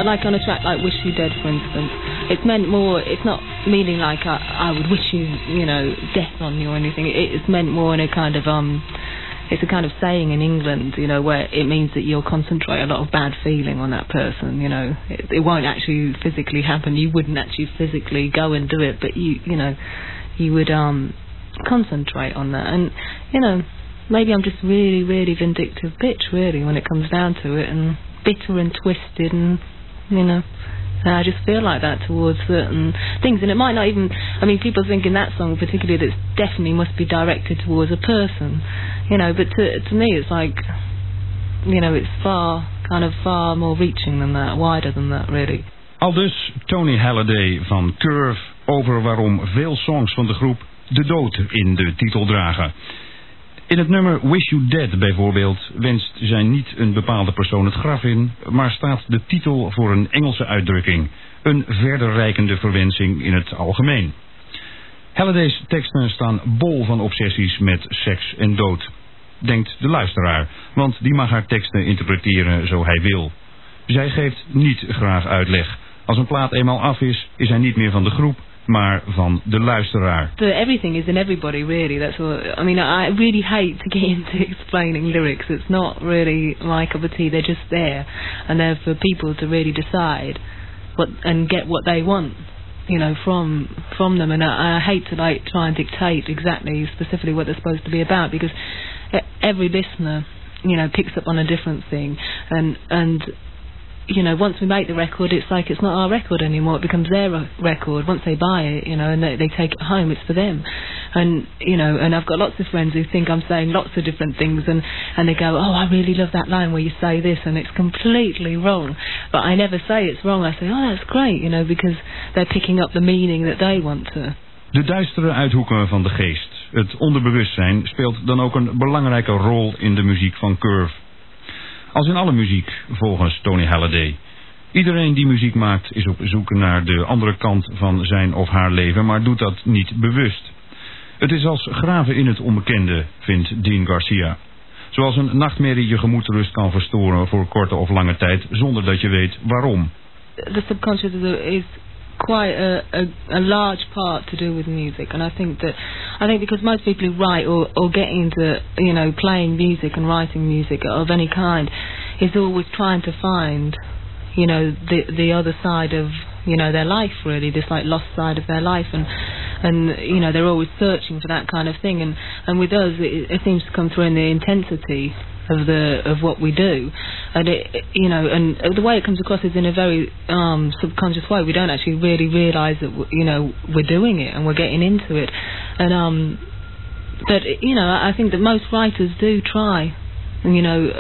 like on a track like Wish You Dead, for instance, it's meant more, it's not meaning like I would wish you, you know, death on you or anything. It's meant more in a kind of, it's a kind of saying in England, you know, where it means that you'll concentrate a lot of bad feeling on that person, you know. It won't actually physically happen. You wouldn't actually physically go and do it, but you know, you would concentrate on that. And, you know, maybe I'm just really, really vindictive bitch, really, when it comes down to it, and bitter and twisted, and, you know, I just feel like that towards certain things. And it might not even, I mean, people think in that song particularly that definitely must be directed towards a person, you know, but to me it's like, you know, it's far more reaching than that, wider than that, really. Aldus Tony Halliday van Curve over waarom veel songs van de groep de dood in de titel dragen. In het nummer Wish You Dead bijvoorbeeld wenst zij niet een bepaalde persoon het graf in, maar staat de titel voor een Engelse uitdrukking, een verder reikende verwensing in het algemeen. Halliday's teksten staan bol van obsessies met seks en dood, denkt de luisteraar, want die mag haar teksten interpreteren zo hij wil. Zij geeft niet graag uitleg. Als een plaat eenmaal af is hij niet meer van de groep, maar van de luisteraar. Everything is in everybody, really. That's what I mean. I really hate to get into explaining lyrics. It's not really my cup of tea. They're just there, and they're for people to really decide and get what they want, you know, from them. And I hate to like try and dictate exactly, specifically what they're supposed to be about, because every listener, you know, picks up on a different thing, and you know, once we make the record, it's like it's not our record anymore. It becomes their record. Once they buy it, you know, and they take it home, it's for them. And, you know, and I've got lots of friends who think I'm saying lots of different things, and they go, oh, I really love that line where you say this, and it's completely wrong. But I never say it's wrong. I say, oh, that's great, you know, because they're picking up the meaning that they want to. De duistere uithoeken van de geest, het onderbewustzijn, speelt dan ook een belangrijke rol in de muziek van Curve. Als in alle muziek, volgens Tony Halliday. Iedereen die muziek maakt is op zoek naar de andere kant van zijn of haar leven, maar doet dat niet bewust. Het is als graven in het onbekende, vindt Dean Garcia. Zoals een nachtmerrie je gemoedsrust kan verstoren voor korte of lange tijd, zonder dat je weet waarom. The subconscious is quite a large part to do with music, and I think because most people who write or get into, you know, playing music and writing music of any kind is always trying to find, you know, the other side of, you know, their life, really, this like lost side of their life, and you know, they're always searching for that kind of thing, and with us it seems to come through in the intensity of what we do, and it, you know, and the way it comes across is in a very subconscious way. We don't actually really realise that, you know, we're doing it and we're getting into it, and but you know, I think that most writers do try, you know,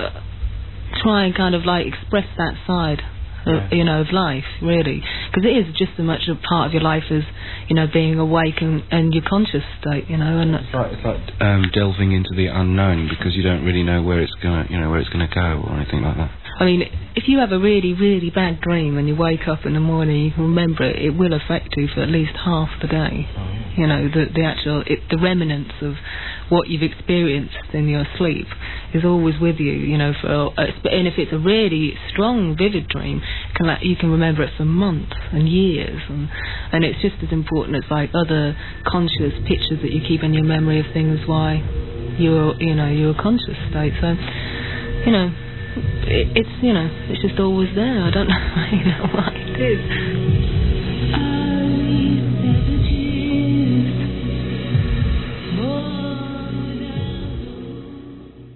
try and kind of like express that side, you know, of life, really, because it is just as much a part of your life as, you know, being awake and your conscious state, you know. And it's like delving into the unknown, because you don't really know where it's gonna go or anything like that. I mean, if you have a really, really bad dream and you wake up in the morning, you can remember it. It will affect you for at least half the day. Oh, yeah. You know, the remnants of what you've experienced in your sleep is always with you. You know, and if it's a really strong, vivid dream, you can remember it for months and years, and it's just as important as like other conscious pictures that you keep in your memory of things why you're conscious state. So, you know, it's, you know, it's just always there. I don't know, you know, why it is.